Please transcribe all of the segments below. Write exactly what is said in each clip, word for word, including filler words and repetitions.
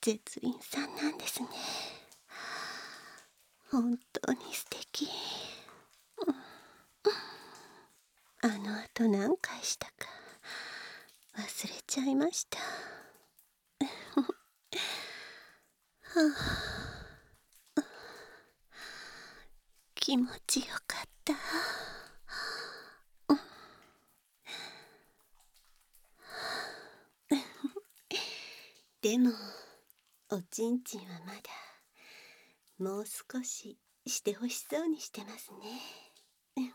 絶倫さんなんですね。本当に素敵。あの後何回したか忘れちゃいました。はあ、気持ちよかった。でもおちんちんはまだもう少ししてほしそうにしてますね。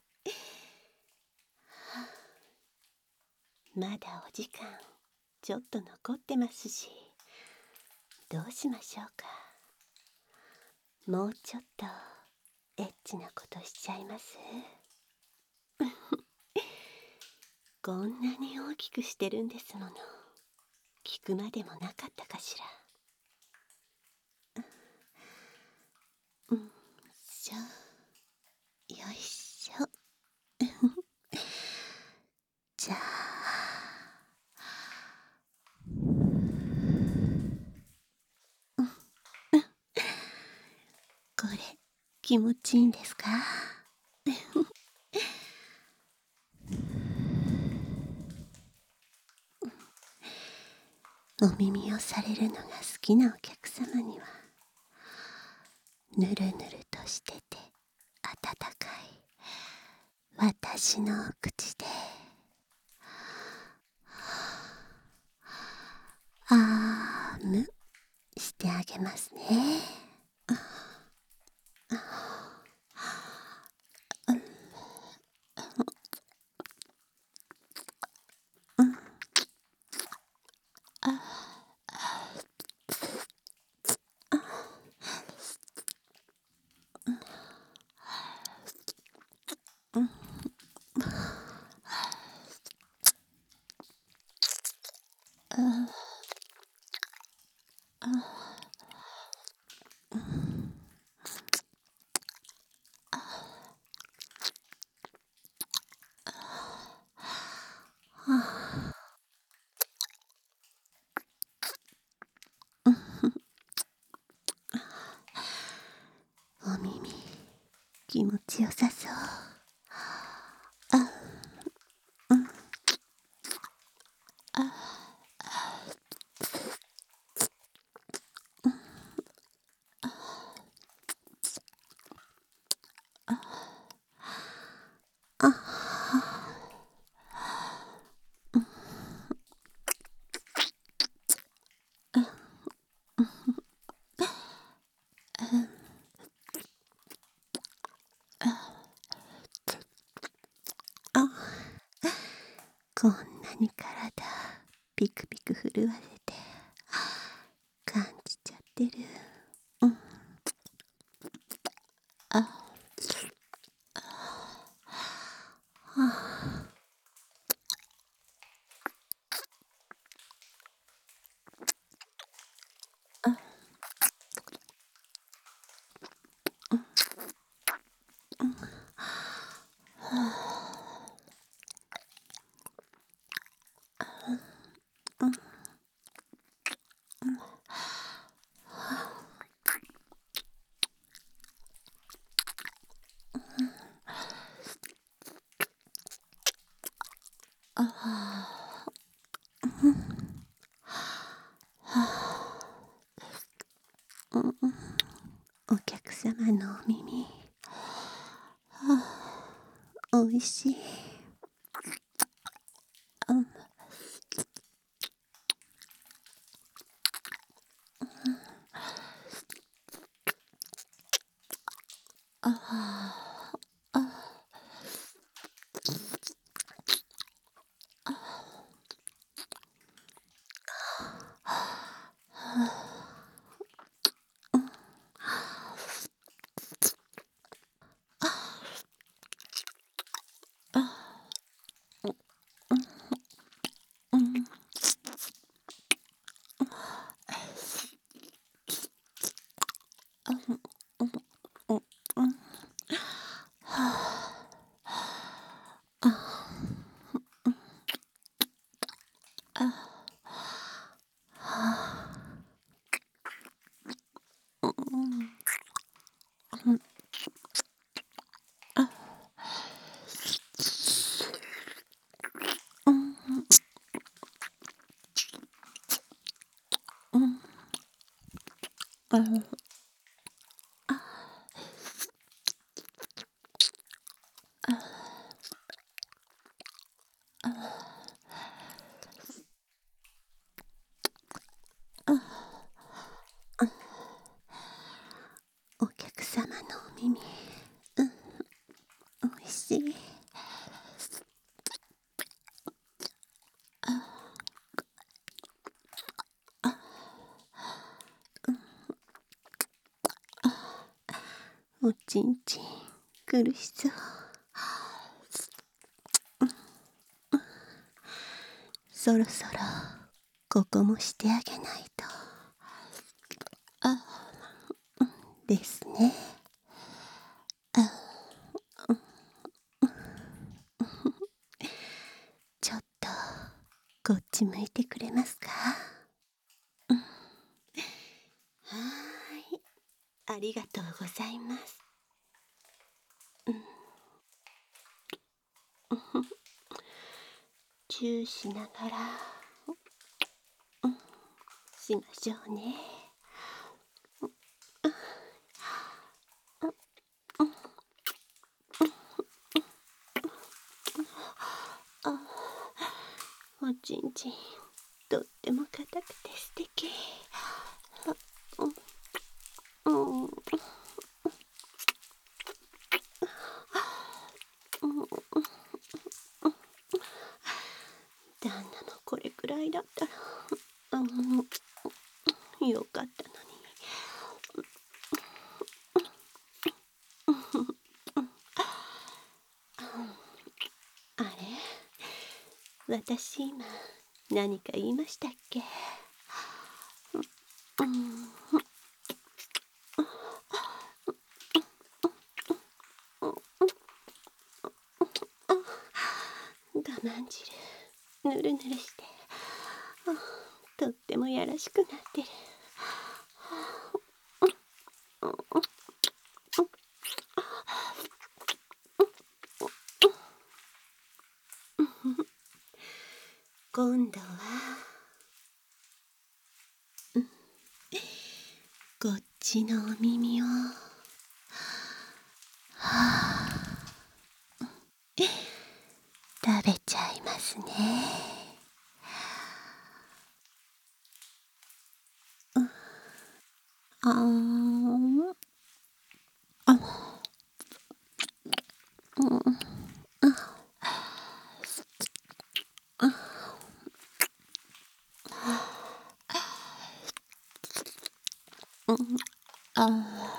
まだお時間ちょっと残ってますし、どうしましょうか。もうちょっとエッチなことしちゃいます？こんなに大きくしてるんですもの。聞くまでもなかったかしら。うん、しょ、よいしょ。じゃあ、これ気持ちいいんですか？お耳をされるのが好きなお客様には、ぬるぬるとしてて温かい私のお口であーむしてあげますね。お耳気持ちよさそう。こんなに体ピクピク震わせて感じちゃってる。お客様のお耳、おいしい。 うんお客様のお耳、うん、おいしい。おちんちん苦しそう。そろそろここもしてあげないと。あ、ですね。ちょっとこっち向いてくれますか。はーい、ありがとうございます。チューしながら、うん、しましょうね。おちんちんとっても硬くて素敵。うん、うん、旦那もこれくらいだったら、うん、よかったのに。あれ、私今何か言いましたっけ。うん、我慢汁ぬるぬるして、とってもやらしくなってる。今度はこっちのお耳を食べちゃいますね。あーん、あ、うん、あ、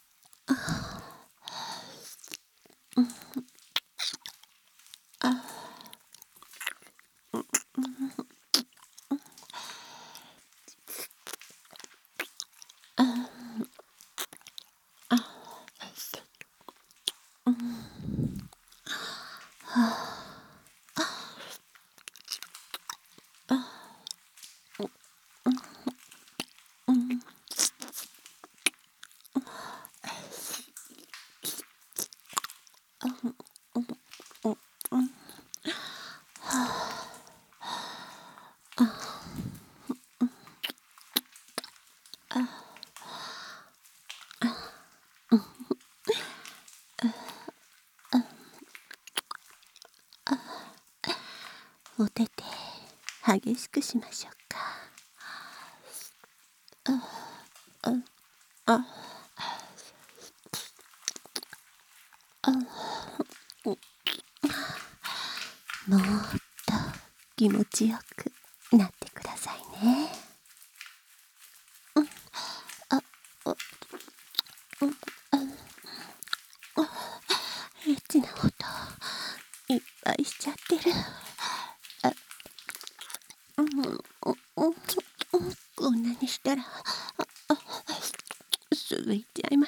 お手手激しくしましょうか。あ、もっと気持ちよくなってくださいね。エッチな音いっぱいしちゃってる。あ、うん、うん、こんなにしたらすぐ行っちゃいます。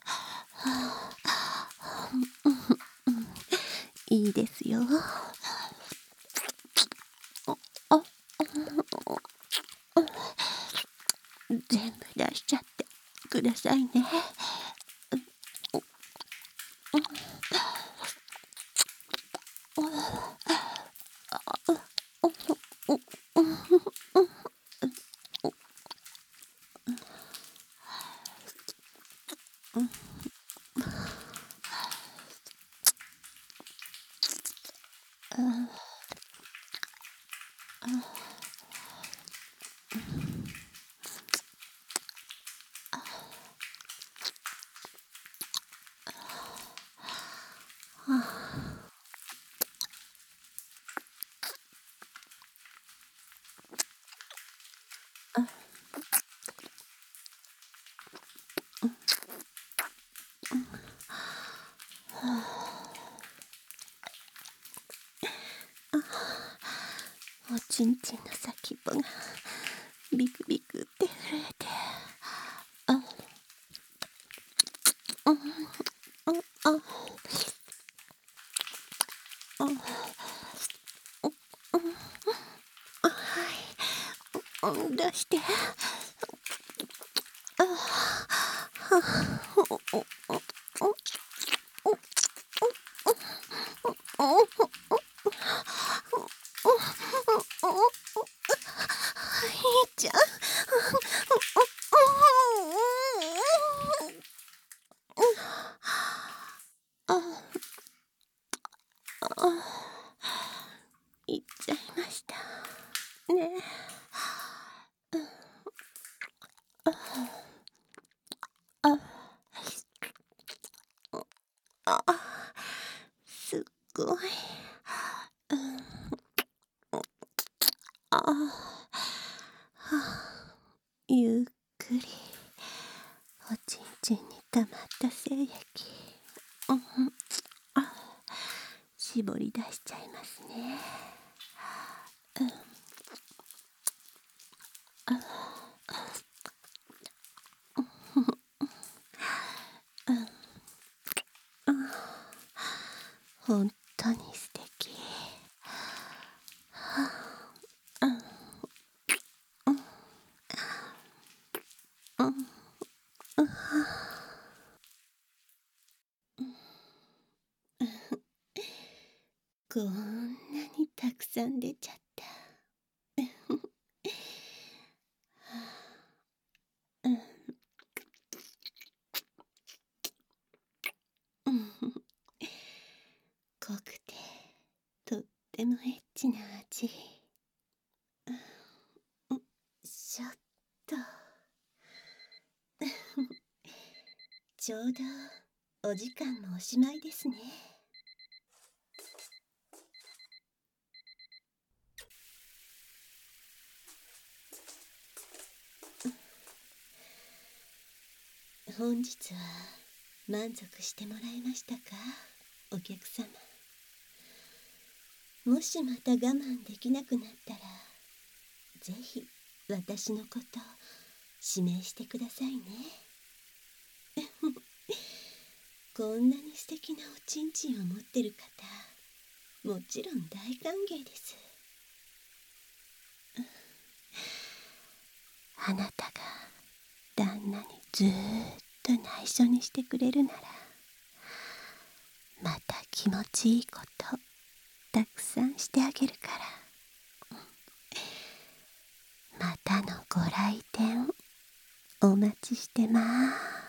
いいですよ。あ、全部出しちゃってくださいね。 おちんちんの先っぽがビクビクって震えて、あ、うん、あ、あ、あ、はい、出して、あ、ちゃん、いっちゃいましたね。あ、すっごい。あ、ゆっくりおちんちんに溜まった精液、うん、あ、絞り出しちゃいますね。うん、本当に素敵。こんなにたくさん出ちゃった。濃くてとってもエッチな味。ちょっとちょうどお時間もおしまいですね。本日は満足してもらえましたか、お客様。もしまた我慢できなくなったら、ぜひ私のこと指名してくださいね。こんなに素敵なおちんちんを持ってる方、もちろん大歓迎です。あなたが旦那にずーっと内緒にしてくれるなら、また気持ちいいことたくさんしてあげるから。またのご来店お待ちしてまーす。